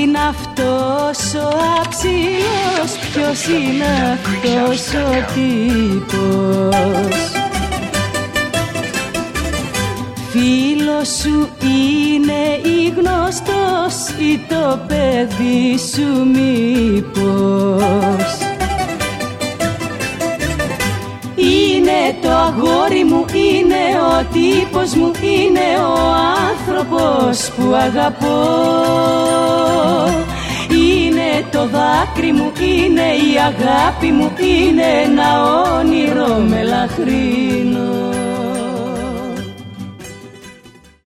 είναι αυτός ο αψιλός, ποιος είναι αυτός ο τύπος? Φίλος σου είναι ή γνωστός ή το παιδί σου μήπως? Είναι το αγόρι μου, είναι ο τύπος μου, είναι ο άνθρωπος που αγαπώ. Είναι το δάκρυ μου, είναι η αγάπη μου, είναι ένα όνειρο μελαχρινό.